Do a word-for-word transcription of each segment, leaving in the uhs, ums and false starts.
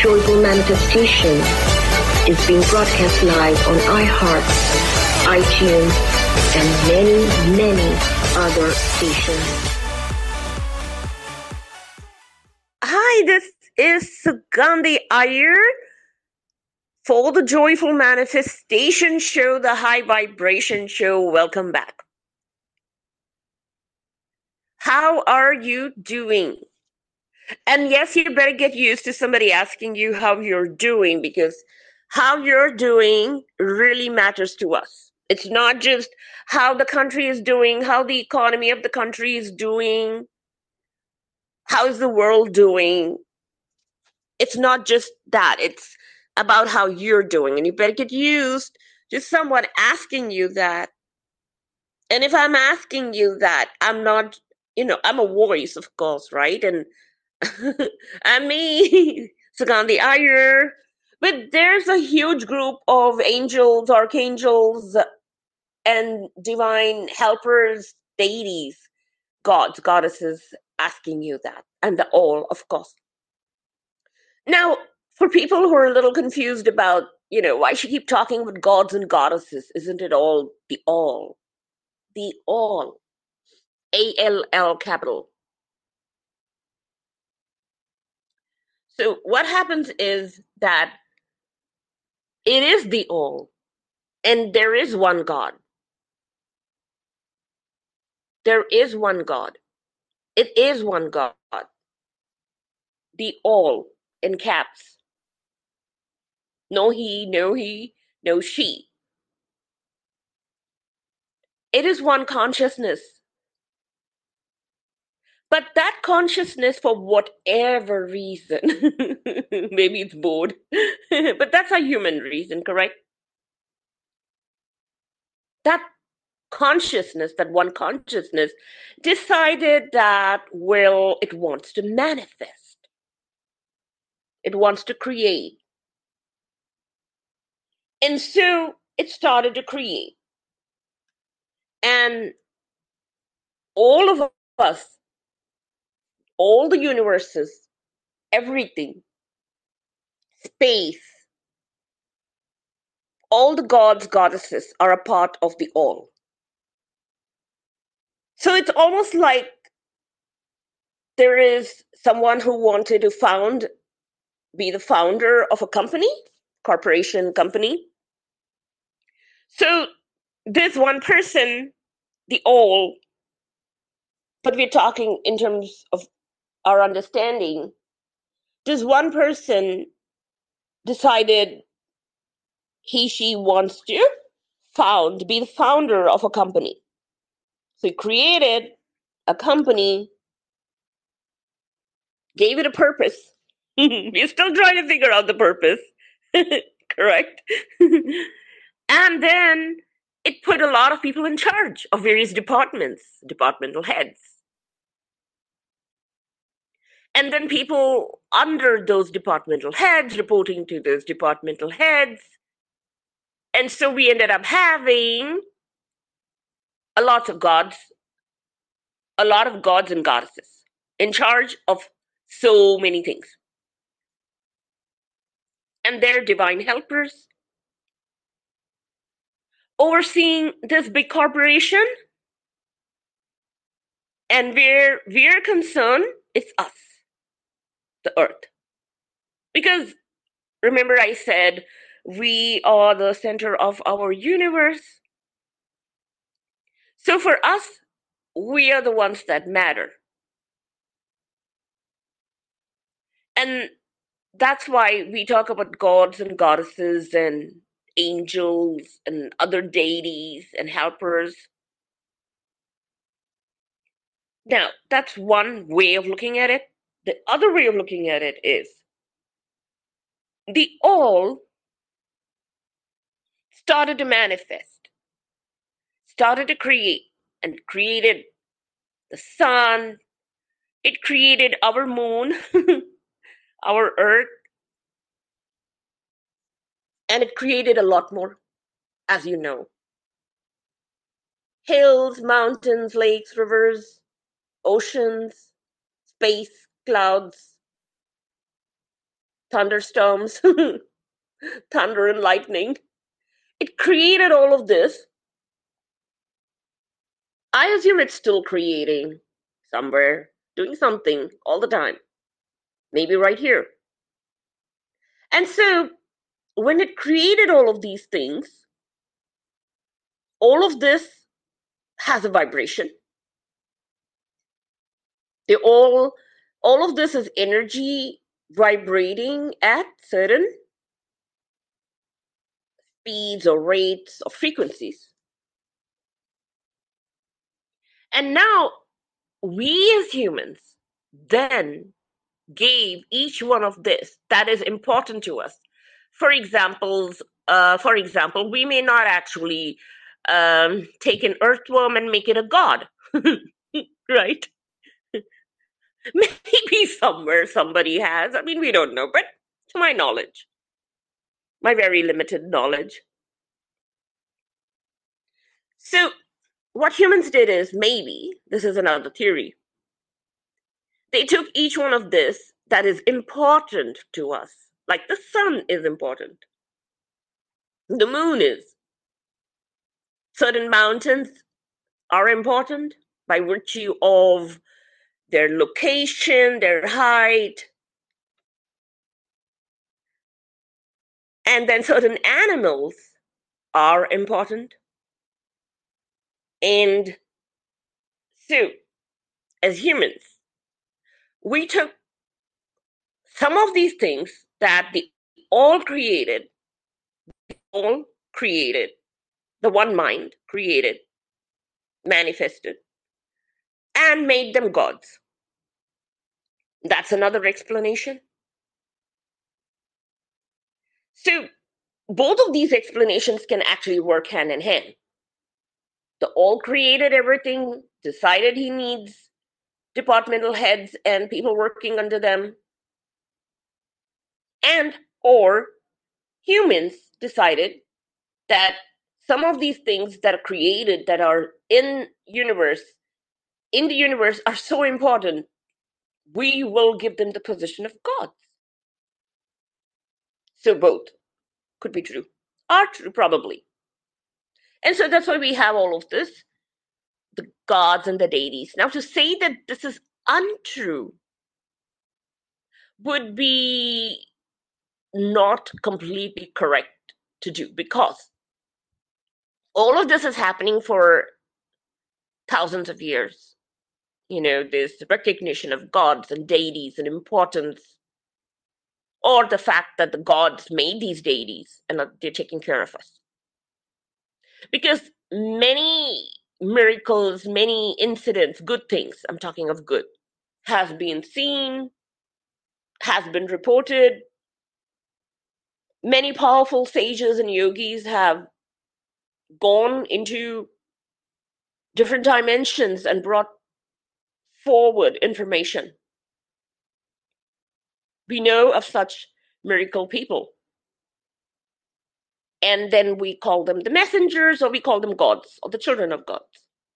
Joyful Manifestation is being broadcast live on iHeart, iTunes, and many, many other stations. Hi, this is Sugandhi Iyer for the Joyful Manifestation Show, the High Vibration Show. Welcome back. How are you doing? And yes, you better get used to somebody asking you how you're doing, because how you're doing really matters to us. It's not just how the country is doing, how the economy of the country is doing, how's the world doing. It's not just that. It's about how you're doing. And you better get used to someone asking you that. And if I'm asking you that, I'm not, you know, I'm a voice, of course, right? And I'm me, Sugandhi Iyer. But there's a huge group of angels, archangels, and divine helpers, deities, gods, goddesses asking you that. And the all, of course. Now, for people who are a little confused about, you know, why she keep talking about gods and goddesses, isn't it all the all? The all. A L L capital. So what happens is that it is the all, and there is one God. There is one God. It is one God. The all in caps. No he, no he, no she. It is one consciousness. But that consciousness, for whatever reason, maybe it's bored, but that's a human reason, correct? That consciousness, that one consciousness, decided that, well, it wants to manifest. It wants to create. And so it started to create. And all of us, all the universes, everything, space, all the gods, goddesses are a part of the all. So it's almost like there is someone who wanted to found, be the founder of a company, corporation, company. So this one person, the all, but we're talking in terms of our understanding, this one person decided he, she wants to found, be the founder of a company. So he created a company, gave it a purpose. We're still trying to figure out the purpose. Correct? And then it put a lot of people in charge of various departments, departmental heads. And then people under those departmental heads reporting to those departmental heads. And so we ended up having a lot of gods, a lot of gods and goddesses in charge of so many things. And they're divine helpers overseeing this big corporation. And where we're concerned, it's us, the earth. Because remember I said we are the center of our universe. So for us, we are the ones that matter. And that's why we talk about gods and goddesses and angels and other deities and helpers. Now, that's one way of looking at it. The other way of looking at it is the all started to manifest, started to create, and created the sun. It created our moon, our earth, and it created a lot more, as you know. Hills, mountains, lakes, rivers, oceans, space, clouds. thunderstorms, thunder and lightning. It created all of this. I assume it's still creating somewhere, doing something all the time. Maybe right here. And so when it created all of these things, all of this has a vibration. They all, all of this is energy vibrating at certain speeds or rates or frequencies. And now we as humans then gave each one of this that is important to us. For examples, uh, for example, we may not actually um, take an earthworm and make it a god, right? Maybe somewhere somebody has. I mean, we don't know, but to my knowledge, my very limited knowledge. So what humans did is, maybe, this is another theory, they took each one of this that is important to us, like the sun is important, the moon is, certain mountains are important by virtue of their location, their height, and then certain animals are important. And so, as humans, we took some of these things that the all created, all created, the one mind created, manifested, and made them gods. That's another explanation. So both of these explanations can actually work hand in hand. The all created everything, decided he needs departmental heads and people working under them, and or humans decided that some of these things that are created, that are in universe, in the universe are so important, we will give them the position of gods. So both could be true, are true probably. And so that's why we have all of this, the gods and the deities. Now, to say that this is untrue would be not completely correct to do, because all of this is happening for thousands of years. You know, this recognition of gods and deities and importance, or the fact that the gods made these deities and they're taking care of us. Because many miracles, many incidents, good things, I'm talking of good, has been seen, has been reported. Many powerful sages and yogis have gone into different dimensions and brought forward information. We know of such miracle people. And then we call them the messengers, or we call them gods, or the children of gods.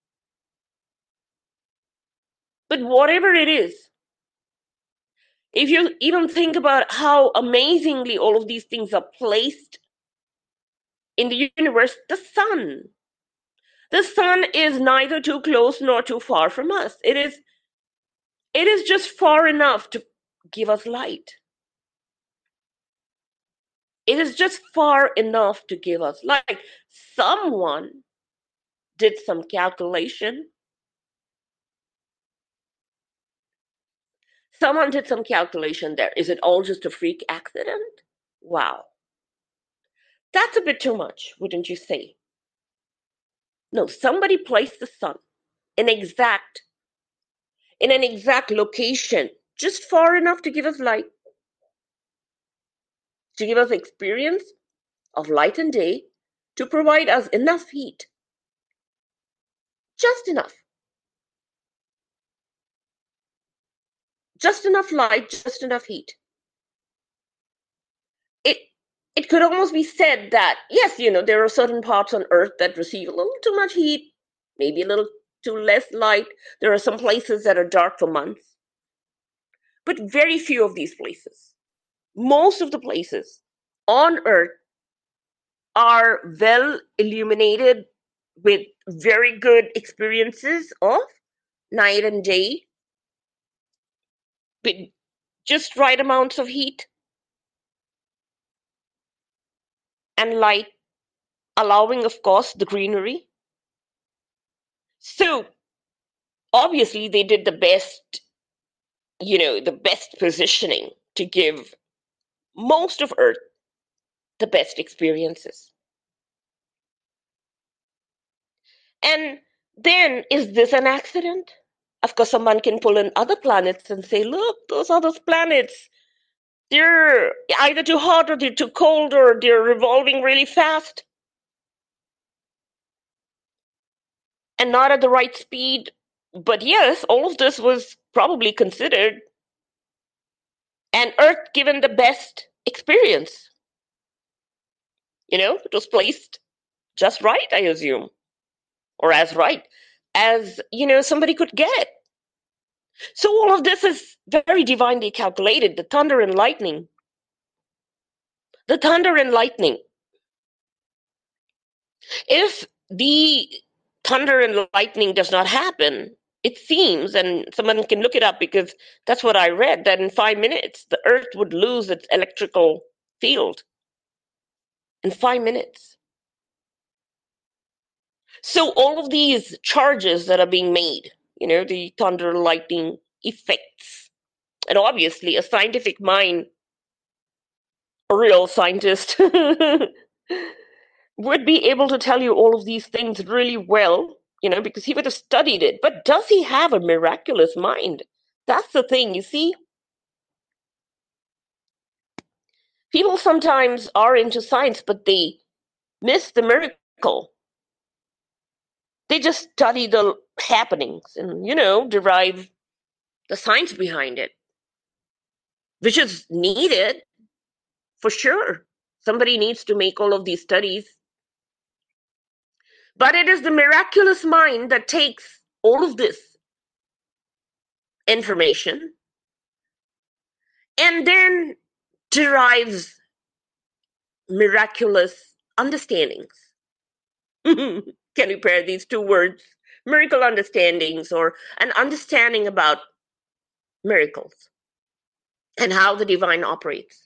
But whatever it is, if you even think about how amazingly all of these things are placed in the universe, the sun. The sun is neither too close nor too far from us. It is, it is just far enough to give us light. It is just far enough to give us light. Someone did some calculation. Someone did some calculation there. Is it all just a freak accident? Wow. That's a bit too much, wouldn't you say? No, somebody placed the sun in exact, in an exact location, just far enough to give us light, to give us experience of light and day, to provide us enough heat. Just enough. Just enough light, just enough heat. It it could almost be said that, yes, you know, there are certain parts on Earth that receive a little too much heat, maybe a little too less light. There are some places that are dark for months. But very few of these places most of the places on Earth are well illuminated with very good experiences of night and day, with just right amounts of heat and light, allowing, of course, the greenery. So obviously they did the best, you know, the best positioning to give most of Earth the best experiences. And then, is this an accident? Of course, someone can pull in other planets and say, look, those other planets, they're either too hot or they're too cold or they're revolving really fast and not at the right speed. But yes, all of this was probably considered, and Earth given the best experience. You know, it was placed just right, I assume, or as right as, you know, somebody could get. So all of this is very divinely calculated. The thunder and lightning. The thunder and lightning. If the thunder and lightning does not happen, it seems, and someone can look it up because that's what I read, that in five minutes, the Earth would lose its electrical field. In five minutes. So all of these charges that are being made, you know, the thunder, lightning effects, and obviously a scientific mind, a real scientist, would be able to tell you all of these things really well, you know, because he would have studied it. But does he have a miraculous mind? That's the thing, you see. People sometimes are into science, but they miss the miracle. They just study the happenings and, you know, derive the science behind it, which is needed for sure. Somebody needs to make all of these studies. But it is the miraculous mind that takes all of this information and then derives miraculous understandings. Can you pair these two words? Miracle understandings, or an understanding about miracles and how the divine operates.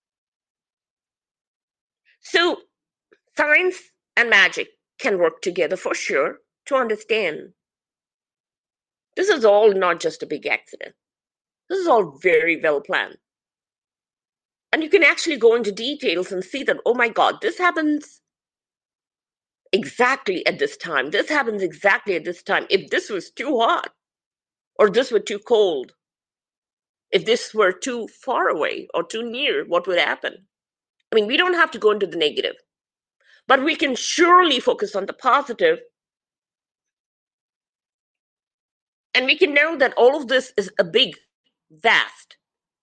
So science and magic can work together for sure to understand. This is all not just a big accident. This is all very well planned. And you can actually go into details and see that, oh my God, this happens exactly at this time. This happens exactly at this time. If this was too hot, or this were too cold, if this were too far away or too near, what would happen? I mean, we don't have to go into the negative, but we can surely focus on the positive. And we can know that all of this is a big, vast,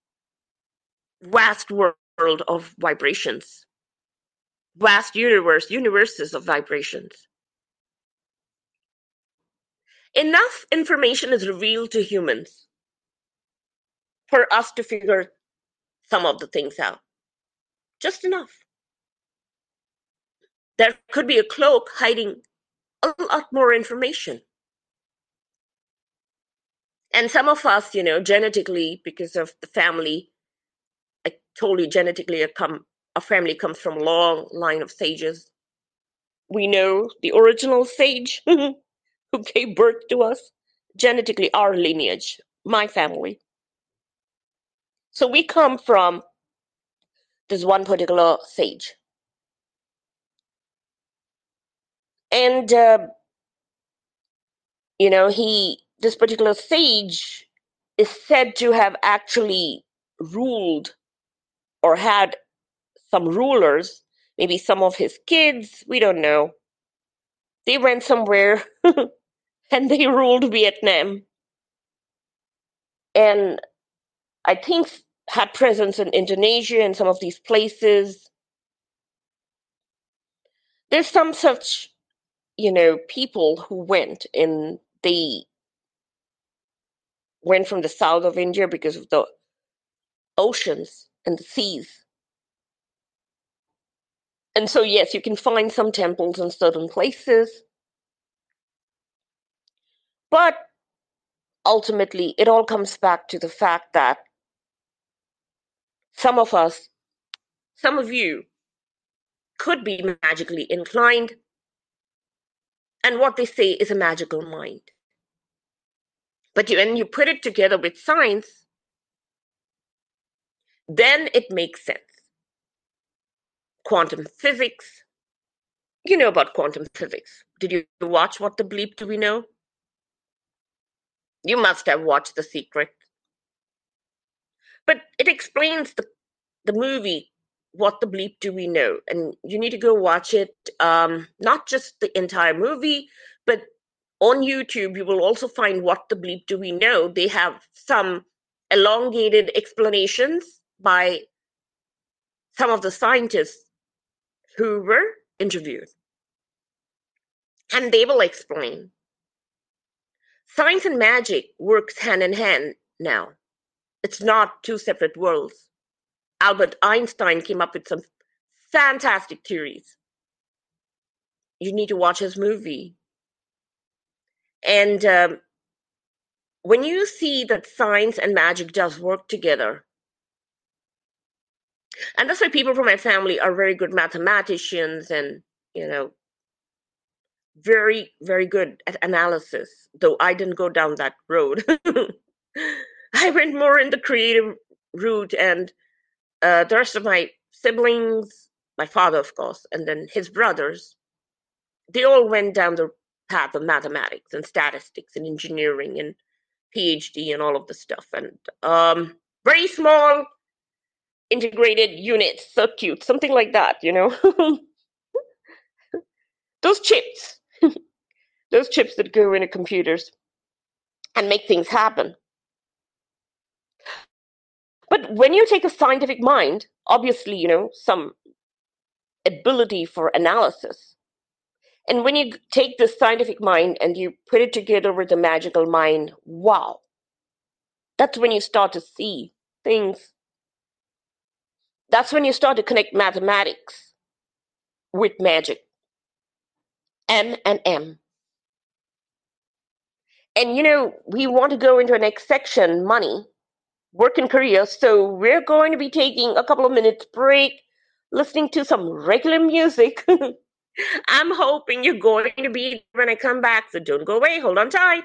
vast world of vibrations, vast universe, universes of vibrations. Enough information is revealed to humans for us to figure some of the things out. Just enough. There could be a cloak hiding a lot more information. And some of us, you know, genetically, because of the family, I told you genetically, a, come, a family comes from a long line of sages. We know the original sage who gave birth to us, genetically, our lineage, my family. So we come from this one particular sage. And, uh, you know, he, this particular sage is said to have actually ruled or had some rulers, maybe some of his kids, we don't know. They went somewhere and they ruled Vietnam. And I think had presence in Indonesia and some of these places. There's some such, you know, people who went and they went from the south of India because of the oceans and the seas. And so, yes, you can find some temples in certain places. But ultimately, it all comes back to the fact that some of us, some of you, could be magically inclined. And what they say is a magical mind. But when you put it together with science, then it makes sense. Quantum physics. You know about quantum physics. Did you watch What the Bleep Do We Know? You must have watched The Secret. But it explains the, the movie, What the Bleep Do We Know? And you need to go watch it, um, not just the entire movie, but on YouTube, you will also find What the Bleep Do We Know? They have some elongated explanations by some of the scientists who were interviewed. And they will explain. Science and magic works hand in hand now. It's not two separate worlds. Albert Einstein came up with some fantastic theories. You need to watch his movie. And um, when you see that science and magic does work together, and that's why people from my family are very good mathematicians and, you know, very, very good at analysis, though I didn't go down that road. I went more in the creative route, and uh, the rest of my siblings, my father, of course, and then his brothers, they all went down the path of mathematics and statistics and engineering and PhD and all of the stuff. And um, very small integrated units, so cute, something like that, you know. Those chips, those chips that go into computers and make things happen. But when you take a scientific mind, obviously, you know, some ability for analysis. And when you take the scientific mind and you put it together with the magical mind, wow, that's when you start to see things. That's when you start to connect mathematics with magic. M and M. And, you know, we want to go into our next section, money, work and career. So we're going to be taking a couple of minutes break, listening to some regular music. I'm hoping you're going to be when I come back, so don't go away. Hold on tight.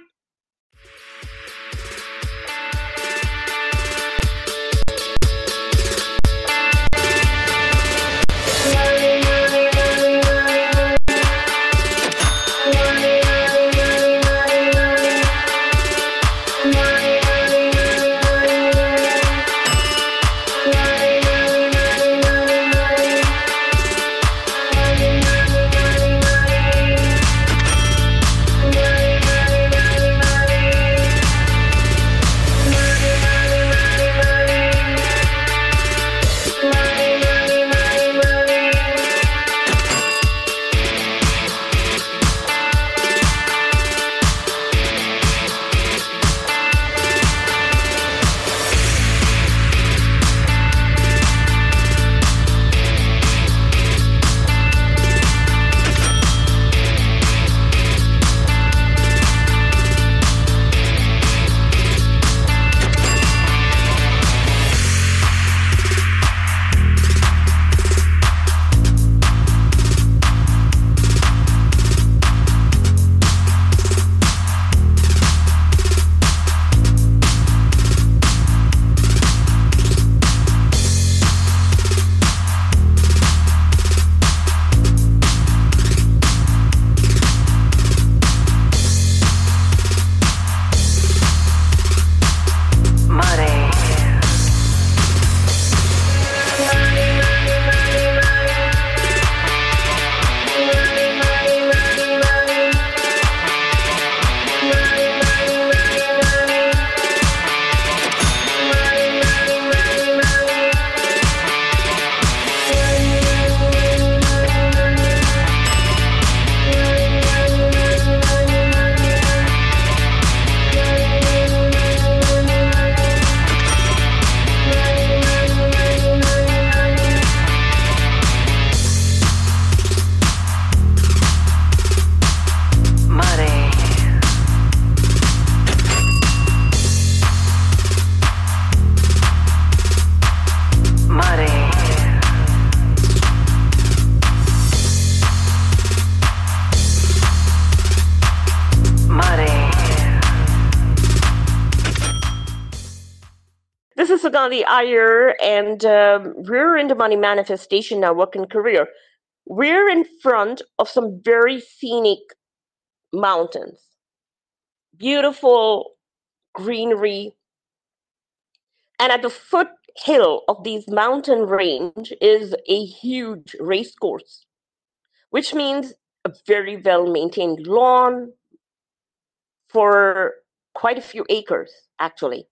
Gandhi Iyer, and um, we're into money manifestation now, work and career. We're in front of some very scenic mountains, beautiful greenery, and at the foothill of these mountain range is a huge race course, which means a very well maintained lawn for quite a few acres, actually.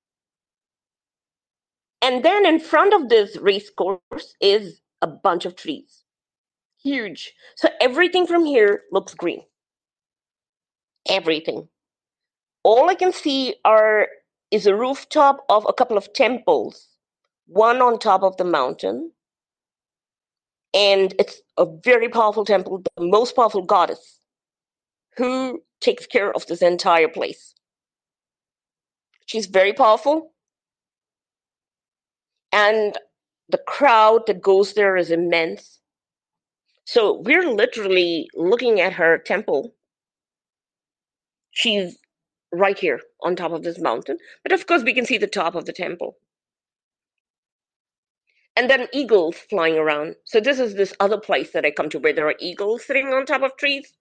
And then in front of this race course is a bunch of trees. Huge. So everything from here looks green. Everything. All I can see are is a rooftop of a couple of temples, one on top of the mountain. And it's a very powerful temple, the most powerful goddess who takes care of this entire place. She's very powerful. And the crowd that goes there is immense. So we're literally looking at her temple. She's right here on top of this mountain. But of course, we can see the top of the temple. And then eagles flying around. So this is this other place that I come to where there are eagles sitting on top of trees.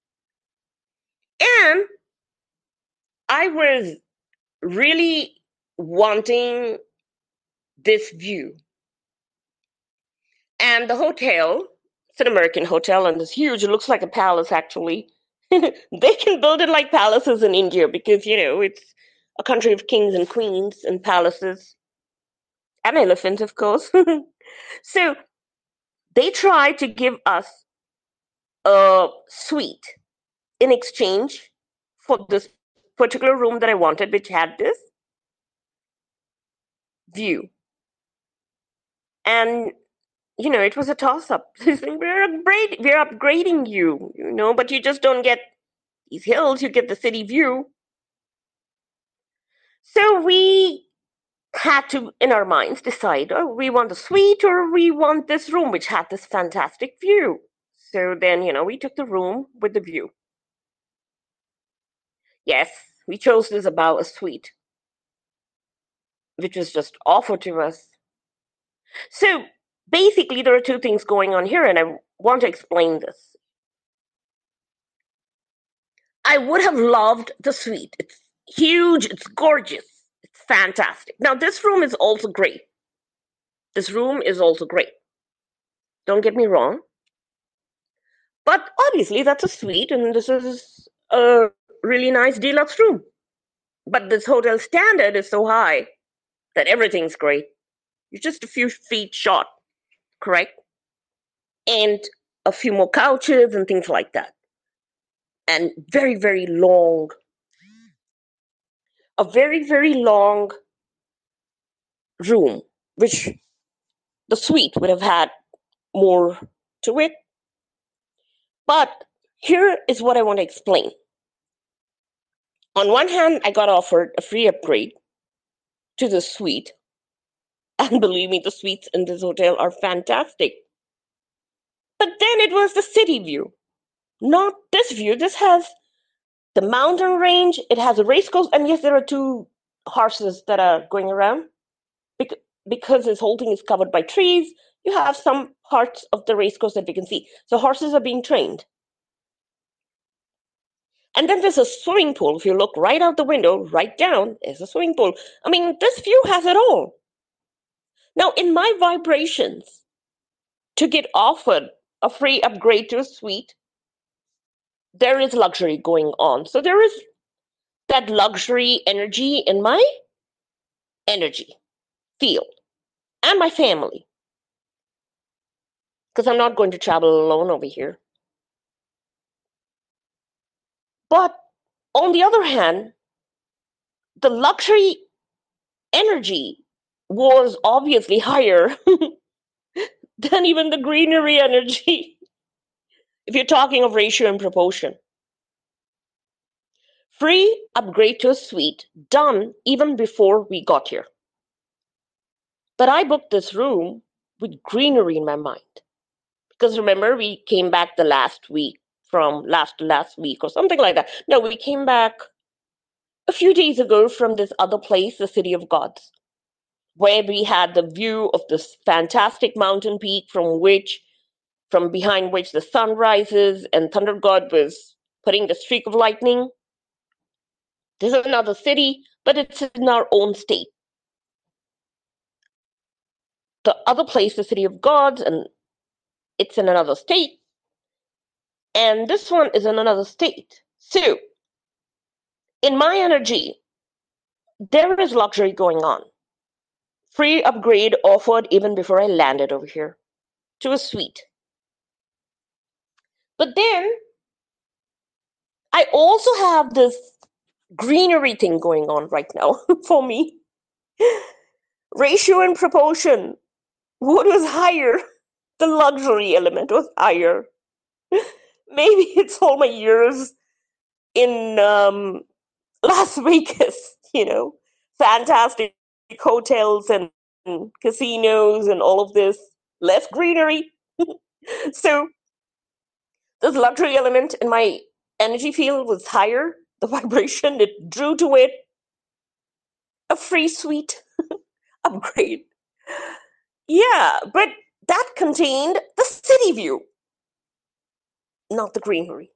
And I was really wanting this view. And the hotel, it's an American hotel, and it's huge. It looks like a palace, actually. They can build it like palaces in India because, you know, it's a country of kings and queens and palaces. And elephants, of course. So they tried to give us a suite in exchange for this particular room that I wanted, which had this view. And, you know, it was a toss-up. We're, upgrade, we're upgrading you, you know, but you just don't get these hills, you get the city view. So we had to, in our minds, decide, oh, we want the suite or we want this room, which had this fantastic view. So then, you know, we took the room with the view. Yes, we chose this about a suite, which was just offered to us. So basically, there are two things going on here, and I want to explain this. I would have loved the suite. It's huge, it's gorgeous, it's fantastic. Now, this room is also great. This room is also great. Don't get me wrong. But obviously, that's a suite, and this is a really nice deluxe room. But this hotel standard is so high that everything's great. You're just a few feet short, correct? And a few more couches and things like that. And very, very long, a very, very long room, which the suite would have had more to it. But here is what I want to explain. On one hand, I got offered a free upgrade to the suite. And believe me, the suites in this hotel are fantastic. But then it was the city view. Not this view. This has the mountain range. It has a race course. And yes, there are two horses that are going around. Because this whole thing is covered by trees, you have some parts of the race course that we can see. So horses are being trained. And then there's a swimming pool. If you look right out the window, right down, there's a swimming pool. I mean, this view has it all. Now, in my vibrations, to get offered a free upgrade to a suite, there is luxury going on. So there is that luxury energy in my energy field and my family. Because I'm not going to travel alone over here. But on the other hand, the luxury energy was obviously higher than even the greenery energy, if you're talking of ratio and proportion. Free upgrade to a suite done even before we got here. But I booked this room with greenery in my mind. Because remember, we came back the last week from last last week or something like that. No, we came back a few days ago from this other place, the City of Gods. where we had the view of this fantastic mountain peak from which, from behind which the sun rises, and Thunder God was putting the streak of lightning. This is another city, but it's in our own state. The other place, the City of Gods, and it's in another state. And this one is in another state. So, in my energy, there is luxury going on. Free upgrade offered even before I landed over here to a suite. But then, I also have this greenery thing going on right now for me. Ratio and proportion. What was higher? The luxury element was higher. Maybe it's all my years in um, Las Vegas, you know, fantastic hotels and casinos and all of this. Less greenery. So this luxury element in my energy field was higher. The vibration, it drew to it a free suite upgrade. Yeah, but that contained the city view, not the greenery.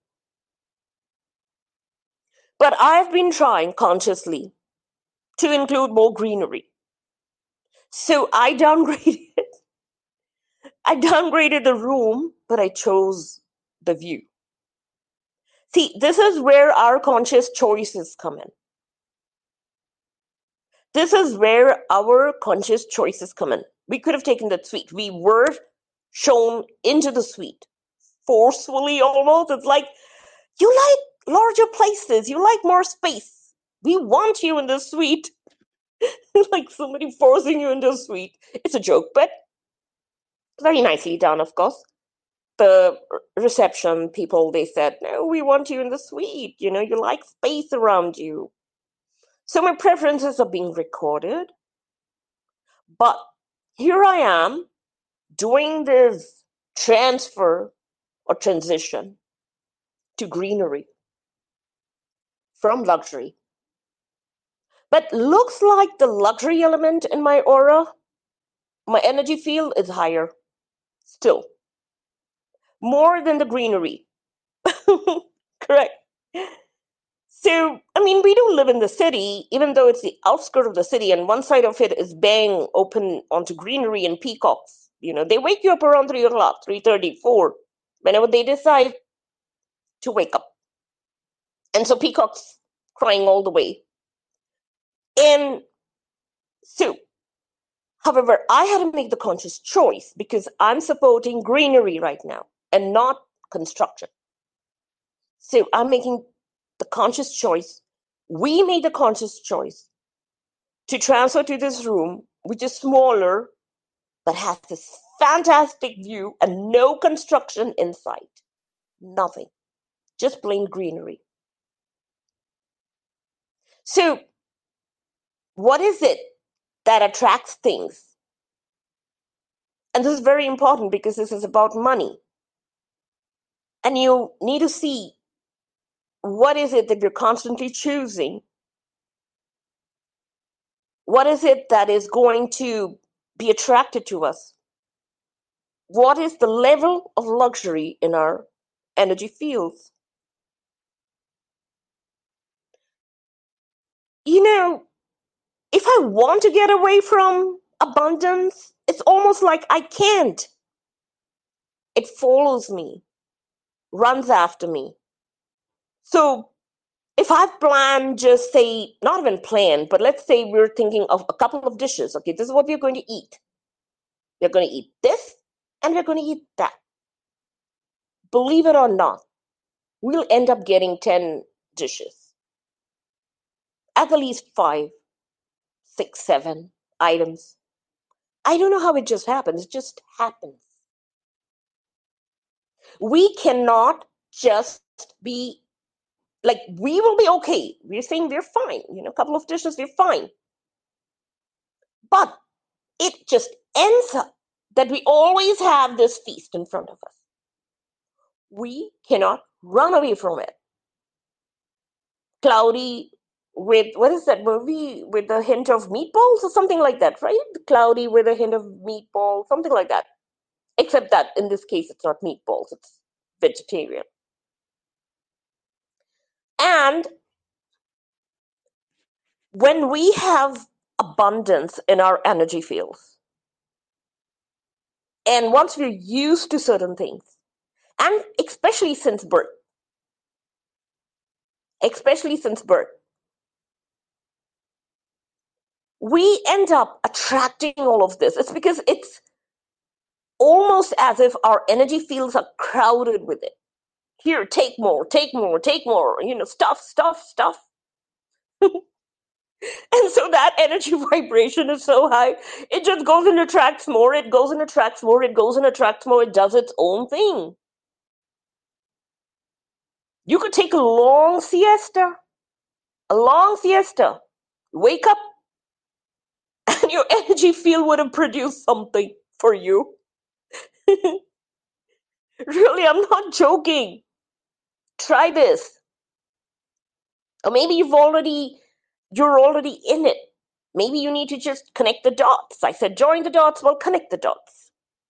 But I've been trying consciously to include more greenery. So I downgraded I downgraded the room, but I chose the view. See, this is where our conscious choices come in. This is where our conscious choices come in. We could have taken that suite. We were shown into the suite forcefully almost. It's like, you like larger places. You like more space. We want you in the suite. Like somebody forcing you into a suite. It's a joke, but very nicely done, of course. The reception people, they said, no, we want you in the suite. You know, you like space around you. So my preferences are being recorded. But here I am doing this transfer or transition to greenery from luxury. But looks like the luxury element in my aura, my energy field is higher still. More than the greenery. Correct. So, I mean, we do live in the city, even though it's the outskirts of the city, and one side of it is bang open onto greenery and peacocks. You know, they wake you up around three o'clock, three thirty, four, whenever they decide to wake up. And so peacocks crying all the way. And so, however, I had to make the conscious choice because I'm supporting greenery right now and not construction. So I'm making the conscious choice. We made the conscious choice to transfer to this room, which is smaller, but has this fantastic view and no construction in sight. Nothing. Just plain greenery. So, what is it that attracts things? And this is very important because this is about money. And you need to see what is it that you're constantly choosing? What is it that is going to be attracted to us? What is the level of luxury in our energy fields? You know, if I want to get away from abundance, it's almost like I can't. It follows me, runs after me. So if I've planned, just say, not even planned, but let's say we're thinking of a couple of dishes. Okay, this is what we're going to eat. We're going to eat this and we're going to eat that. Believe it or not, we'll end up getting ten dishes. At the least five, six, seven items. I don't know how it just happens. It just happens. We cannot just be like, we will be okay. We're saying we're fine. You know, a couple of dishes, we're fine. But it just ends up that we always have this feast in front of us. We cannot run away from it. Cloudy, with, what is that movie, with a hint of meatballs or something like that, right? Cloudy with a hint of meatballs, something like that. Except that in this case, it's not meatballs, it's vegetarian. And when we have abundance in our energy fields, and once we're used to certain things, and especially since birth, especially since birth, we end up attracting all of this. It's because it's almost as if our energy fields are crowded with it. Here, take more, take more, take more, you know, stuff, stuff, stuff. And so that energy vibration is so high, it just goes and attracts more, it goes and attracts more, it goes and attracts more, it does its own thing. You could take a long siesta, a long siesta, wake up, and your energy field would have produced something for you. Really, I'm not joking. Try this. Or maybe you've already, you're already in it. Maybe you need to just connect the dots. I said join the dots, well, connect the dots.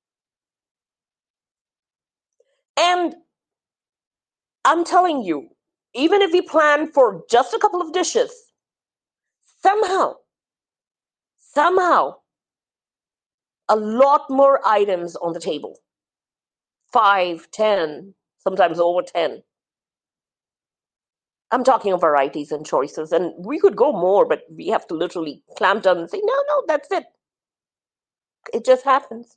And I'm telling you, even if we plan for just a couple of dishes, somehow, somehow, a lot more items on the table. Five, ten, sometimes over ten. I'm talking of varieties and choices, and we could go more, but we have to literally clamp down and say, no, no, that's it. It just happens.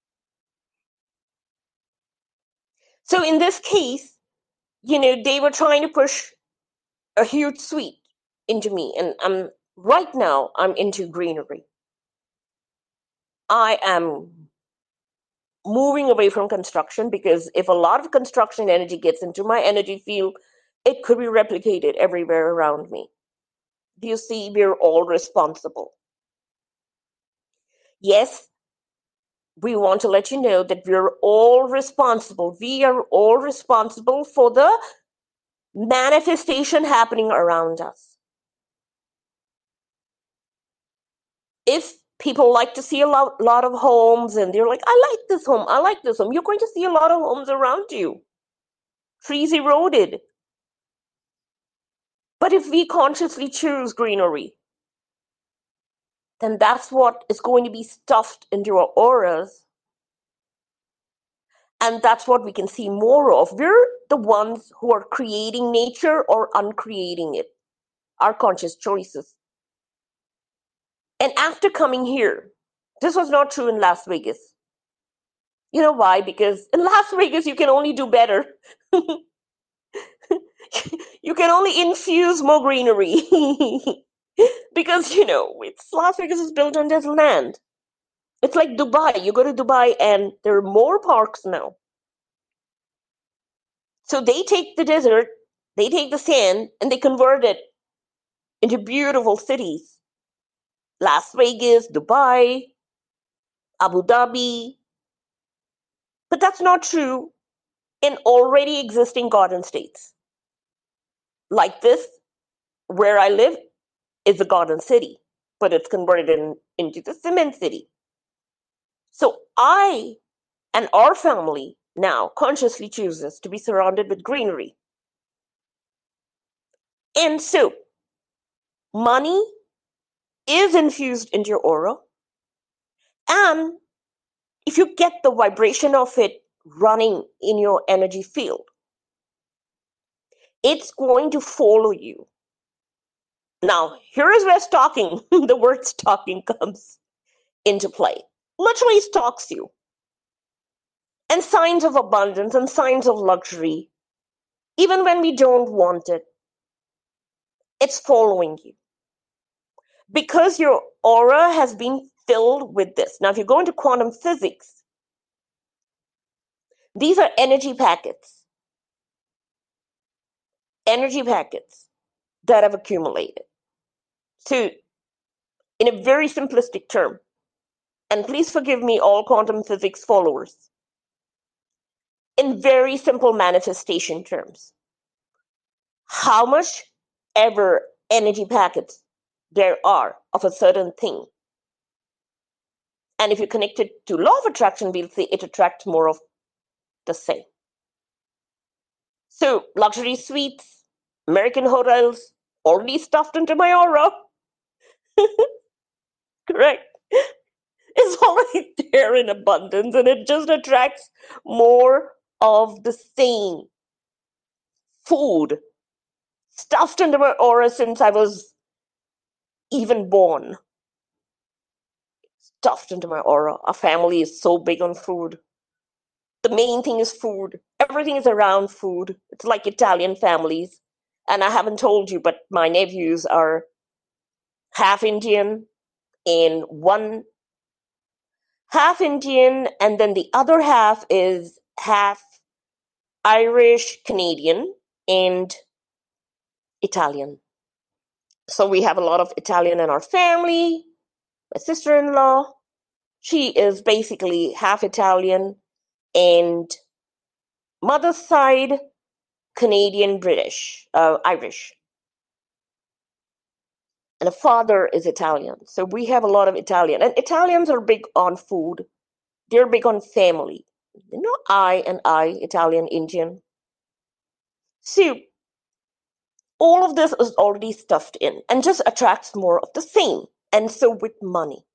So in this case, you know, they were trying to push a huge suite into me, and I'm right now I'm into greenery. I am moving away from construction because if a lot of construction energy gets into my energy field, it could be replicated everywhere around me. Do you see? We're all responsible. Yes, we want to let you know that we're all responsible. We are all responsible for the manifestation happening around us. If people like to see a lot, lot of homes and they're like, I like this home, I like this home, you're going to see a lot of homes around you. Trees eroded. But if we consciously choose greenery, then that's what is going to be stuffed into our auras. And that's what we can see more of. We're the ones who are creating nature or uncreating it, our conscious choices. And after coming here, this was not true in Las Vegas. You know why? Because in Las Vegas, you can only do better. You can only infuse more greenery. Because, you know, it's Las Vegas is built on desert land. It's like Dubai. You go to Dubai and there are more parks now. So they take the desert, they take the sand, and they convert it into beautiful cities. Las Vegas, Dubai, Abu Dhabi. But that's not true in already existing garden states. Like this, where I live, is a garden city, but it's converted in, into the cement city. So I and our family now consciously chooses to be surrounded with greenery. And so money is infused into your aura, and if you get the vibration of it running in your energy field, it's going to follow you. Now, here is where stalking, the word stalking comes into play. Literally stalks you. And signs of abundance and signs of luxury, even when we don't want it, it's following you. Because your aura has been filled with this. Now, if you go into quantum physics, these are energy packets. Energy packets that have accumulated. So, in a very simplistic term, and please forgive me, all quantum physics followers, in very simple manifestation terms, how much ever energy packets there are of a certain thing. And if you connect it to law of attraction, we'll see it attracts more of the same. So luxury suites, American hotels, already stuffed into my aura. Correct. It's already there in abundance, and it just attracts more of the same. Food stuffed into my aura since I was even born. Stuffed into my aura. Our family is so big on food. The main thing is food. Everything is around food. It's like Italian families. And I haven't told you, but my nephews are half Indian and one half Indian, and then the other half is half Irish, Canadian, and Italian. So we have a lot of Italian in our family. My sister-in-law, she is basically half Italian and mother's side Canadian, British, uh, Irish. And the father is Italian. So we have a lot of Italian. And Italians are big on food. They're big on family. You know, I and I, Italian, Indian. So all of this is already stuffed in and just attracts more of the same. And so with money.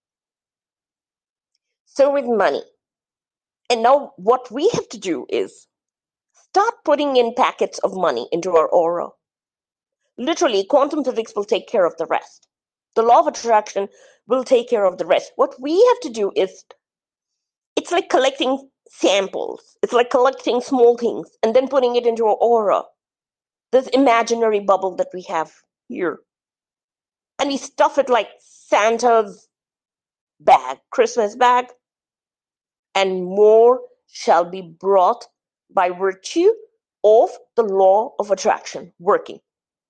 So with money. And now what we have to do is start putting in packets of money into our aura. Literally, quantum physics will take care of the rest. The law of attraction will take care of the rest. What we have to do is, it's like collecting samples. It's like collecting small things and then putting it into our aura. This imaginary bubble that we have here. And we stuff it like Santa's bag, Christmas bag. And more shall be brought by virtue of the law of attraction working.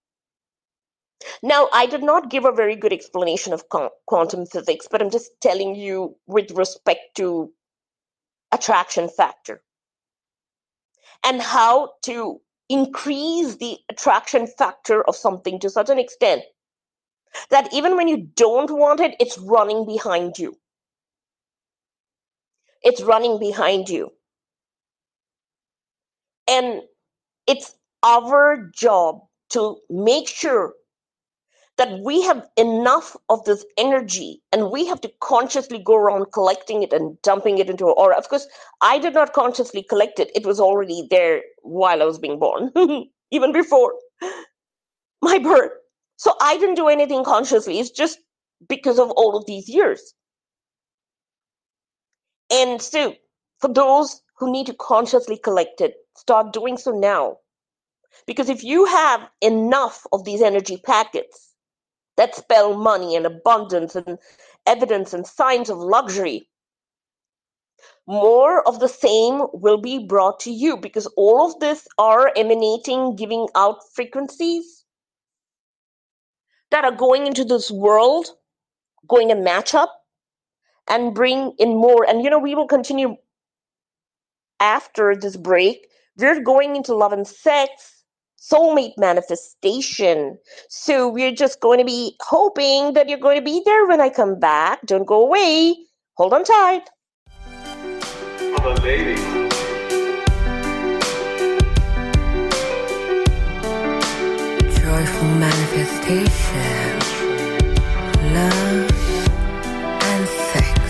Now, I did not give a very good explanation of quantum physics, but I'm just telling you with respect to attraction factor and how to increase the attraction factor of something to such an extent that even when you don't want it, it's running behind you. It's running behind you. And it's our job to make sure that we have enough of this energy, and we have to consciously go around collecting it and dumping it into our aura. Of course, I did not consciously collect it. It was already there while I was being born, even before my birth. So I didn't do anything consciously. It's just because of all of these years. And so for those who need to consciously collect it, start doing so now. Because if you have enough of these energy packets that spell money and abundance and evidence and signs of luxury, more of the same will be brought to you, because all of this are emanating, giving out frequencies that are going into this world, going to match up and bring in more. And, you know, we will continue after this break. We're going into love and sex, soulmate manifestation. So we're just going to be hoping that you're going to be there when I come back. Don't go away. Hold on tight. For the ladies. Joyful manifestation, love and sex.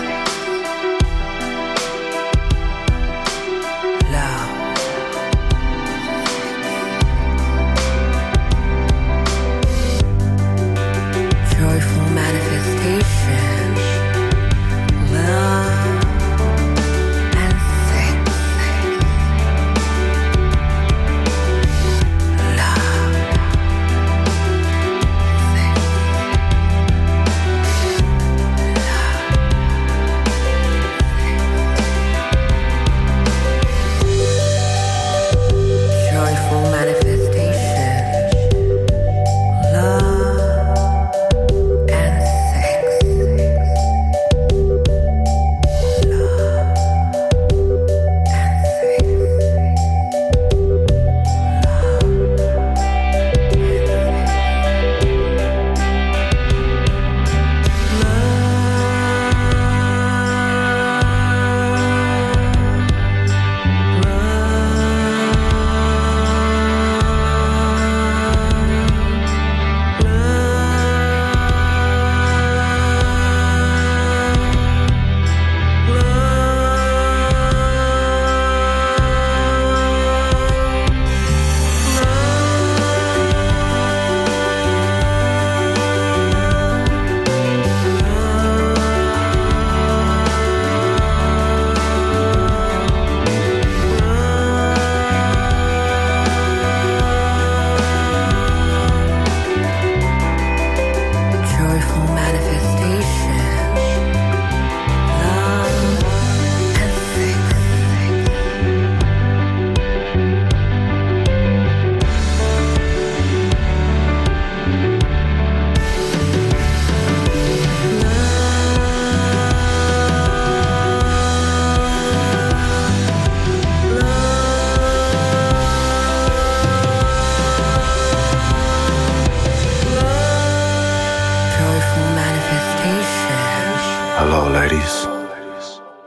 Love. Joyful manifestation, love and sex. Love, sex.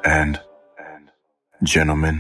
and gentlemen.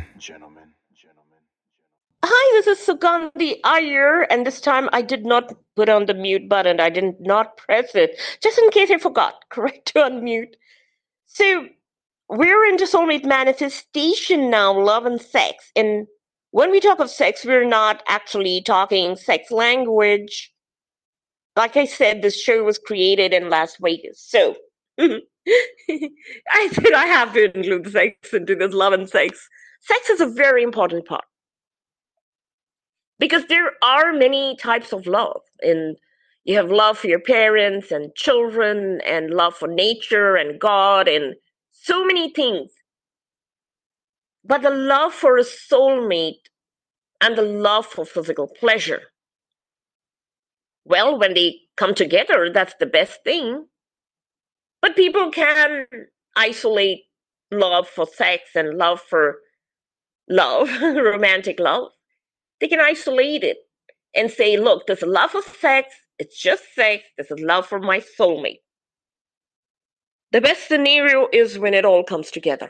Hi, this is Sugandhi Iyer, and this time I did not put on the mute button. I did not press it, just in case I forgot, correct, to unmute. So we're into soulmate manifestation now, love and sex. And when we talk of sex, we're not actually talking sex language. Like I said, this show was created in Las Vegas. So I said I have to include sex into this love and sex. Sex is a very important part. Because there are many types of love. And you have love for your parents and children and love for nature and God and so many things. But the love for a soulmate and the love for physical pleasure, well, when they come together, that's the best thing. But people can isolate love for sex and love for love, romantic love. They can isolate it and say, look, this is love for sex. It's just sex. This is love for my soulmate. The best scenario is when it all comes together.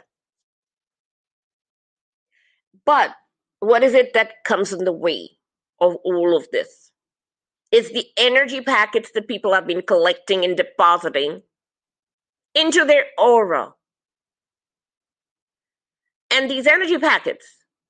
But what is it that comes in the way of all of this? It's the energy packets that people have been collecting and depositing into their aura. And these energy packets,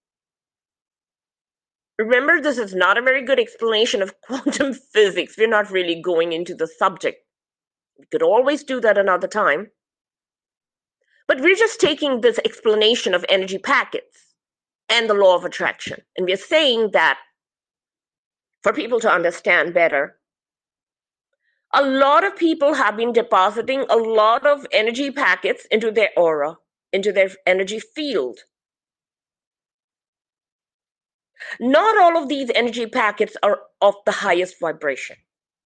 remember, this is not a very good explanation of quantum physics. We're not really going into the subject. We could always do that another time. But we're just taking this explanation of energy packets and the law of attraction. And we're saying that for people to understand better, a lot of people have been depositing a lot of energy packets into their aura, into their energy field. Not all of these energy packets are of the highest vibration.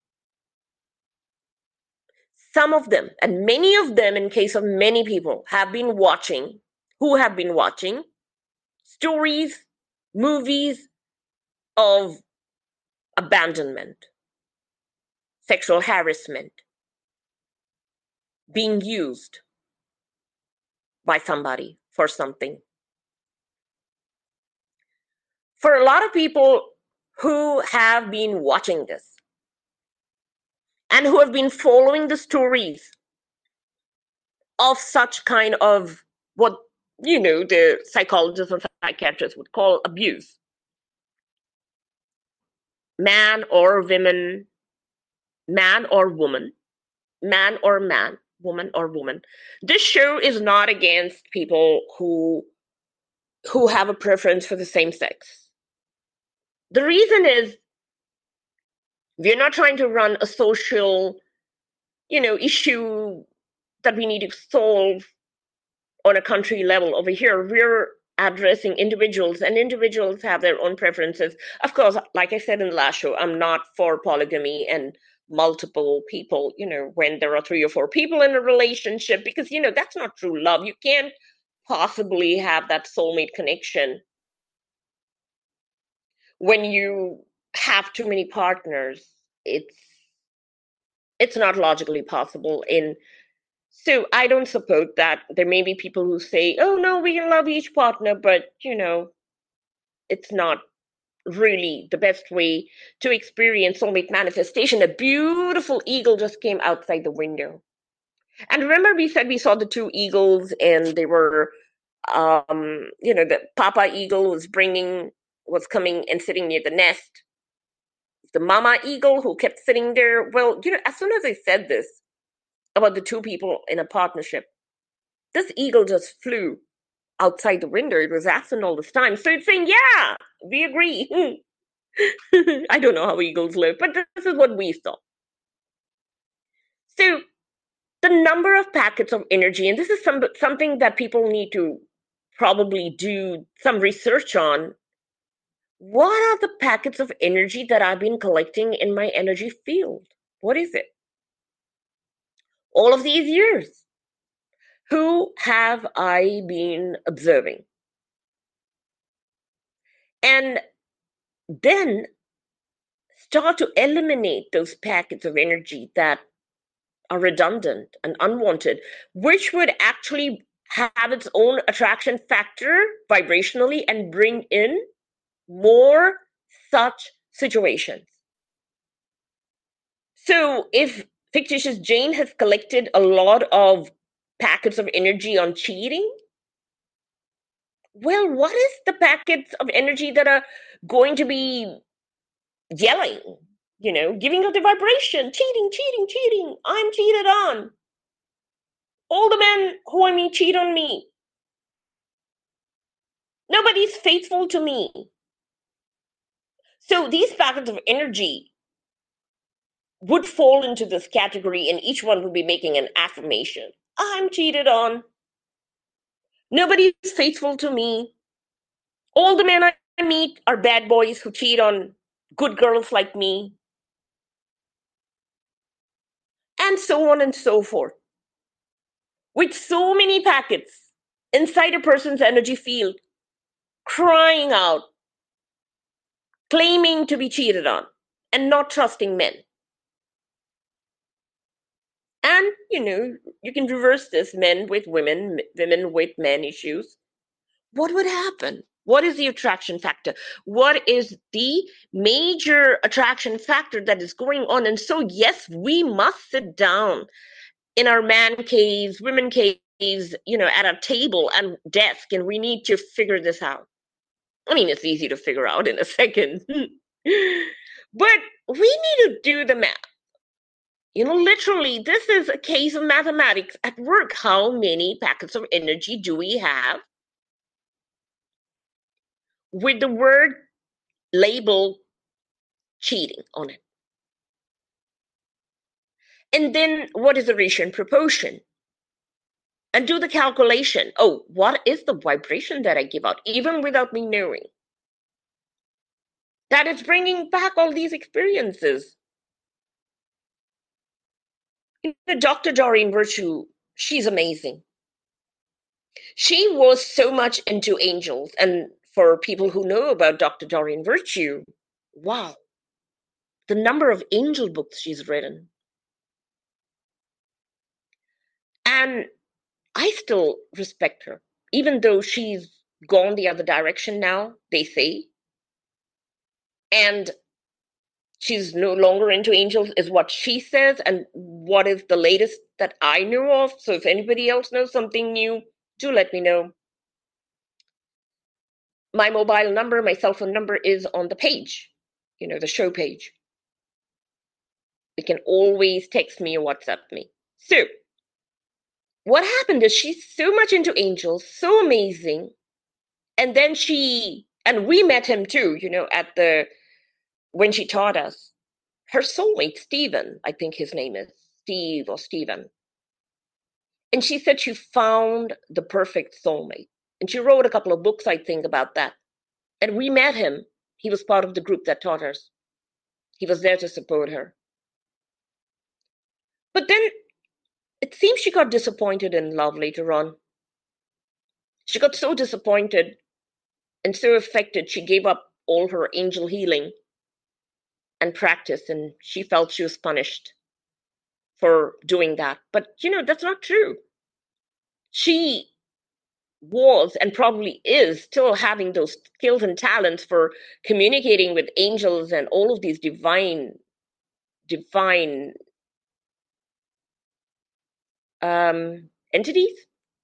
Some of them, and many of them, in case of many people, have been watching, who have been watching stories, movies of abandonment, sexual harassment, being used by somebody for something. For a lot of people who have been watching this and who have been following the stories of such kind of what, you know, the psychologists and psychiatrists would call abuse, man or women, man or woman, man or man, woman or woman. This show is not against people who who have a preference for the same sex. The reason is we're not trying to run a social, you know, issue that we need to solve on a country level. Over here, we're addressing individuals, and individuals have their own preferences. Of course, like I said in the last show, I'm not for polygamy and multiple people, you know, when there are three or four people in a relationship, because, you know, that's not true love. You can't possibly have that soulmate connection when you have too many partners. It's it's not logically possible. And so I don't support that. There may be people who say, oh no, we can love each partner, but, you know, it's not really the best way to experience soulmate manifestation. A beautiful eagle just came outside the window. And remember, we said we saw the two eagles, and they were, um, you know, the Papa eagle was bringing, was coming and sitting near the nest. The Mama eagle who kept sitting there. Well, you know, as soon as I said this about the two people in a partnership, this eagle just flew outside the window. It was absent all this time. So it's saying, yeah, we agree. I don't know how eagles live, but this is what we saw. So the number of packets of energy, and this is some, something that people need to probably do some research on. What are the packets of energy that I've been collecting in my energy field? What is it? All of these years, who have I been observing? And then start to eliminate those packets of energy that are redundant and unwanted, which would actually have its own attraction factor vibrationally and bring in more such situations. So if fictitious Jane has collected a lot of packets of energy on cheating, well, what is the packets of energy that are going to be yelling, you know, giving out the vibration, cheating, cheating, cheating, I'm cheated on. All the men who I meet cheat on me. Nobody's faithful to me. So these packets of energy would fall into this category, and each one would be making an affirmation. I'm cheated on. Nobody's faithful to me. All the men I meet are bad boys who cheat on good girls like me. And so on and so forth. With so many packets inside a person's energy field, crying out, claiming to be cheated on, and not trusting men. And, you know, you can reverse this, men with women, women with men issues. What would happen? What is the attraction factor? What is the major attraction factor that is going on? And so, yes, we must sit down in our man caves, women caves, you know, at a table and desk, and we need to figure this out. I mean, it's easy to figure out in a second. But we need to do the math. You know, literally, this is a case of mathematics at work. How many packets of energy do we have with the word label cheating on it? And then what is the ratio and proportion? And do the calculation. Oh, what is the vibration that I give out, even without me knowing? That is bringing back all these experiences. You know, Doctor Doreen Virtue, she's amazing. She was so much into angels. And for people who know about Doctor Doreen Virtue, wow, the number of angel books she's written. And I still respect her, even though she's gone the other direction now, they say. And she's no longer into angels, is what she says, and what is the latest that I know of. So if anybody else knows something new, do let me know. My mobile number, my cell phone number is on the page, you know, the show page. You can always text me or WhatsApp me. So what happened is she's so much into angels, so amazing. And then she, and we met him too, you know, at the, when she taught us, her soulmate, Stephen, I think his name is Steve or Stephen. And she said she found the perfect soulmate. And she wrote a couple of books, I think, about that. And we met him. He was part of the group that taught us. He was there to support her. But then it seems she got disappointed in love later on. She got so disappointed and so affected, she gave up all her angel healing and practice, and she felt she was punished for doing that. But, you know, that's not true. She was and probably is still having those skills and talents for communicating with angels and all of these divine, divine um, entities.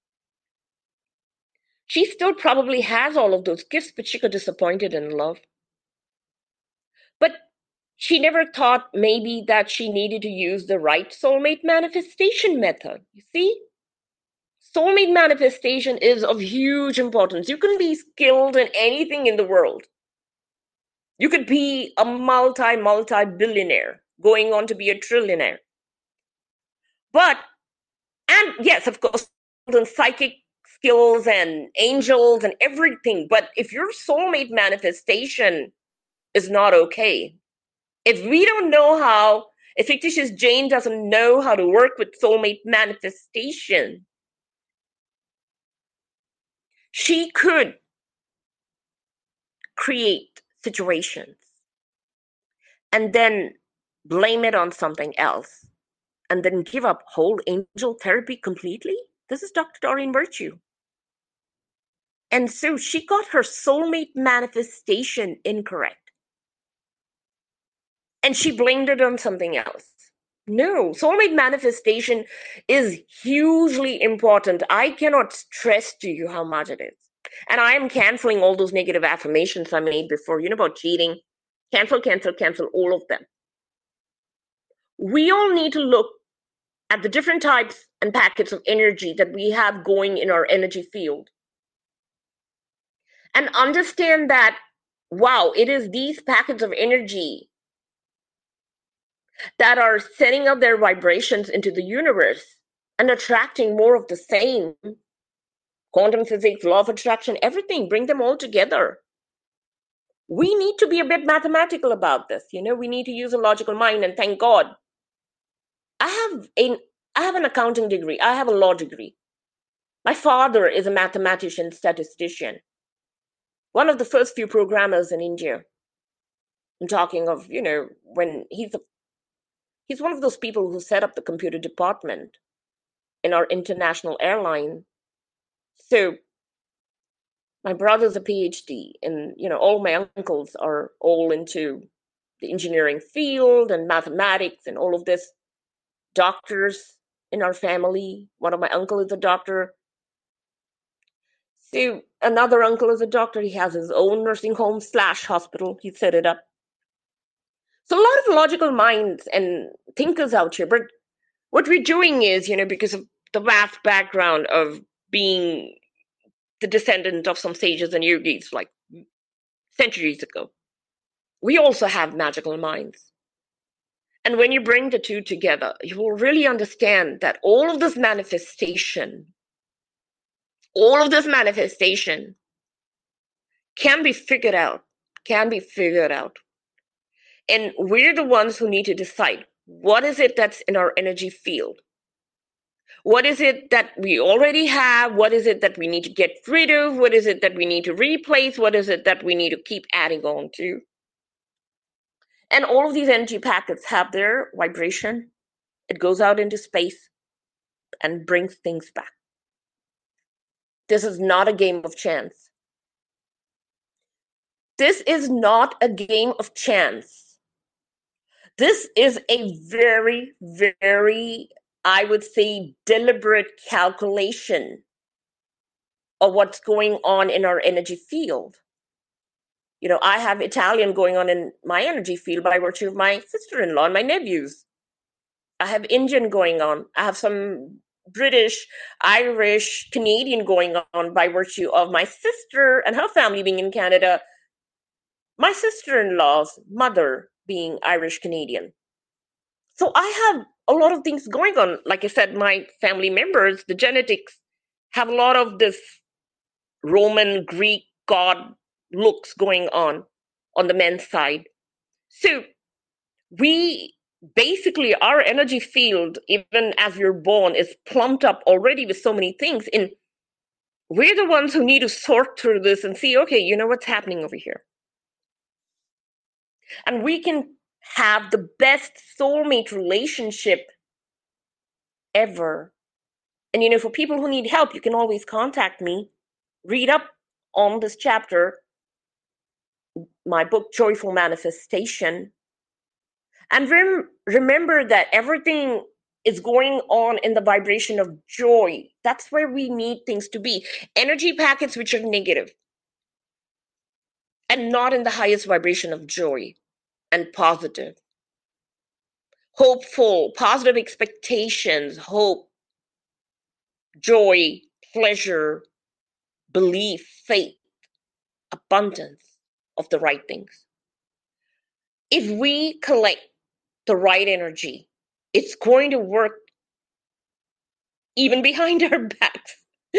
She still probably has all of those gifts, but she got disappointed in love. But she never thought maybe that she needed to use the right soulmate manifestation method. You see? Soulmate manifestation is of huge importance. You can be skilled in anything in the world. You could be a multi, multi-billionaire going on to be a trillionaire. But, and yes, of course, and psychic skills and angels and everything. But if your soulmate manifestation is not okay, if we don't know how, if fictitious Jane doesn't know how to work with soulmate manifestation, she could create situations and then blame it on something else and then give up whole angel therapy completely. This is Doctor Doreen Virtue. And so she got her soulmate manifestation incorrect. And she blamed it on something else. No, soulmate manifestation is hugely important. I cannot stress to you how much it is. And I am canceling all those negative affirmations I made before, you know, about cheating. Cancel, cancel, cancel, all of them. We all need to look at the different types and packets of energy that we have going in our energy field. And understand that, wow, it is these packets of energy that are sending up their vibrations into the universe and attracting more of the same. Quantum physics, law of attraction, everything, bring them all together. We need to be a bit mathematical about this. You know, we need to use a logical mind, and thank God. I have, a, I have an accounting degree. I have a law degree. My father is a mathematician, statistician. One of the first few programmers in India. I'm talking of, you know, when he's a, he's one of those people who set up the computer department in our international airline. So my brother's a PhD, and, you know, all my uncles are all into the engineering field and mathematics and all of this. Doctors in our family. One of my uncles is a doctor. So another uncle is a doctor. He has his own nursing home slash hospital. He set it up. So a lot of logical minds and thinkers out here. But what we're doing is, you know, because of the vast background of being the descendant of some sages and yogis like centuries ago, we also have magical minds. And when you bring the two together, you will really understand that all of this manifestation, all of this manifestation can be figured out, can be figured out. And we're the ones who need to decide, what is it that's in our energy field? What is it that we already have? What is it that we need to get rid of? What is it that we need to replace? What is it that we need to keep adding on to? And all of these energy packets have their vibration. It goes out into space and brings things back. This is not a game of chance. This is not a game of chance. This is a very, very, I would say, deliberate calculation of what's going on in our energy field. You know, I have Italian going on in my energy field by virtue of my sister-in-law and my nephews. I have Indian going on. I have some British, Irish, Canadian going on by virtue of my sister and her family being in Canada. My sister-in-law's mother being Irish Canadian. So I have a lot of things going on. Like I said, my family members, the genetics, have a lot of this Roman, Greek, God looks going on on the men's side. So we basically, our energy field, even as we're born, is plumped up already with so many things. And we're the ones who need to sort through this and see, okay, you know what's happening over here. And we can have the best soulmate relationship ever. And, you know, for people who need help, you can always contact me. Read up on this chapter, my book, Joyful Manifestation. And rem- remember that everything is going on in the vibration of joy. That's where we need things to be. Energy packets which are negative and not in the highest vibration of joy and positive. Hopeful, positive expectations, hope, joy, pleasure, belief, faith, abundance of the right things. If we collect the right energy, it's going to work even behind our backs.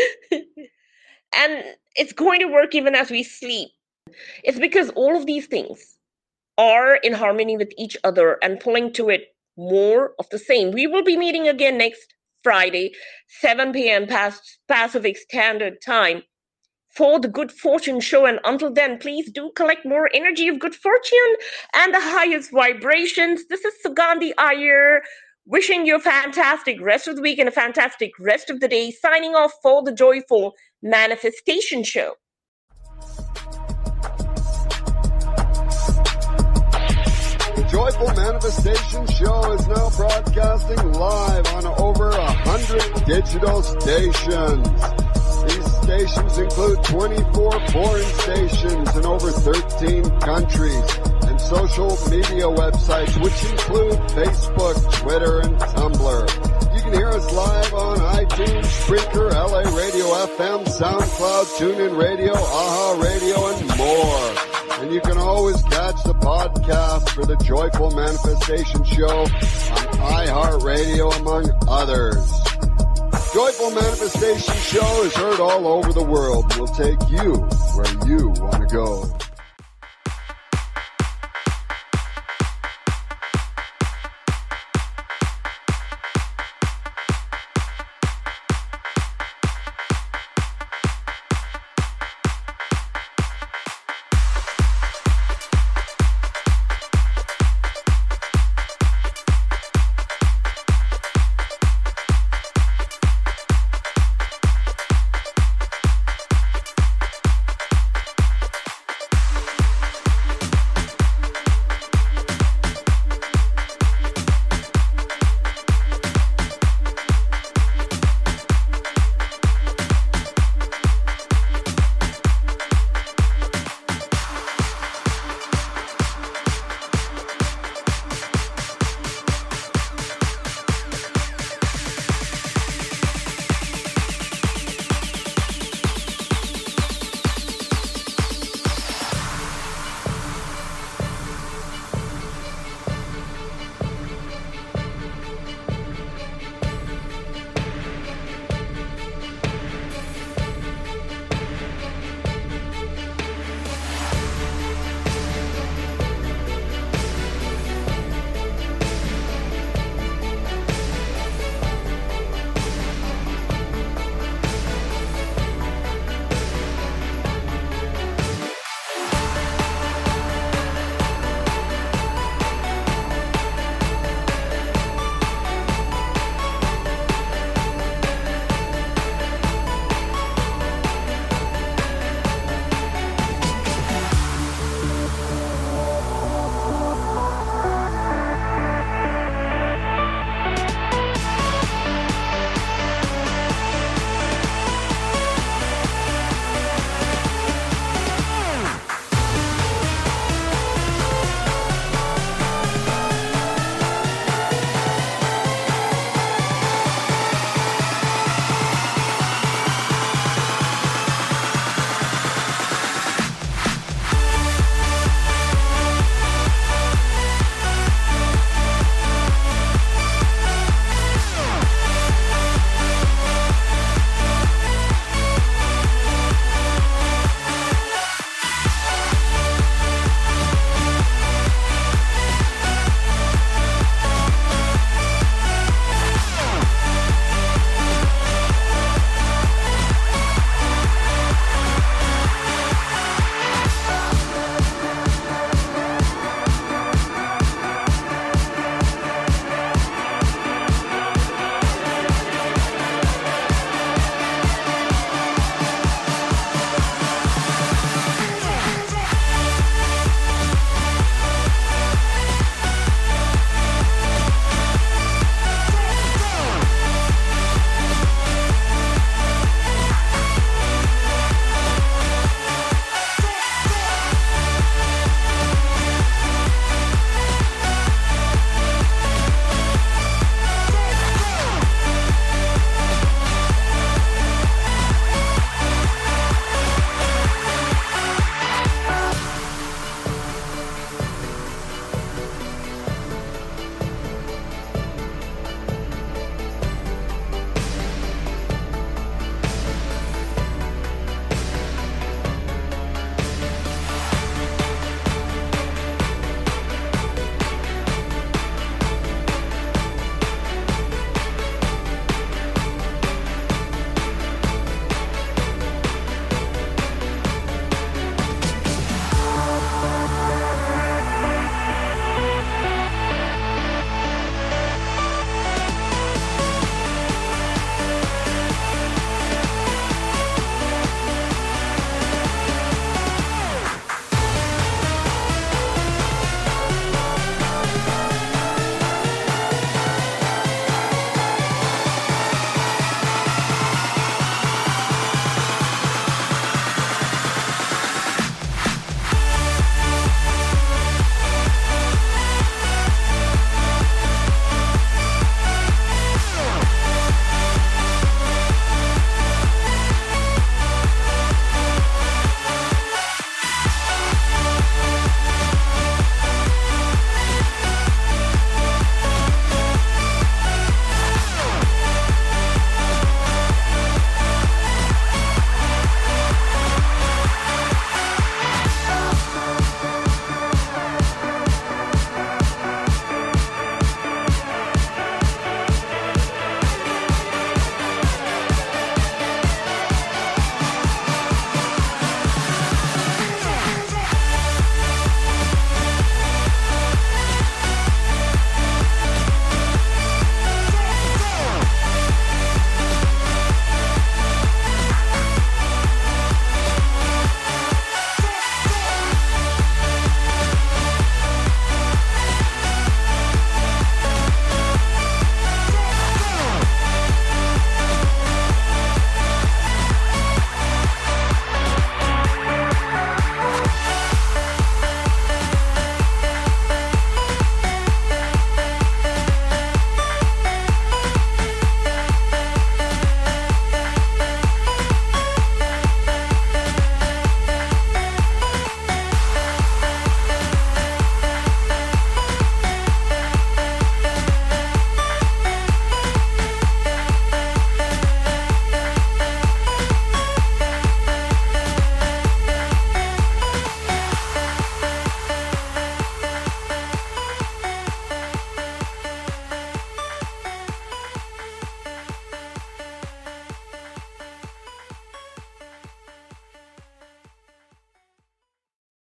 And it's going to work even as we sleep. It's because all of these things are in harmony with each other and pulling to it more of the same. We will be meeting again next Friday, seven p.m. Pacific Standard Time, for the Good Fortune Show. And until then, please do collect more energy of good fortune and the highest vibrations. This is Sugandhi Iyer Wishing you a fantastic rest of the week and a fantastic rest of the day. Signing off for the Joyful Manifestation Show. The Joyful Manifestation Show is now broadcasting live on over a hundred digital stations. These stations include twenty-four foreign stations in over thirteen countries and social media websites, which include Facebook, Twitter, and Tumblr. You can hear us live on iTunes, Spreaker, L A Radio F M, SoundCloud, TuneIn Radio, Aha Radio, and more. And you can always catch the podcast for the Joyful Manifestation Show on iHeartRadio, among others. Joyful Manifestation Show is heard all over the world. We'll take you where you want to go.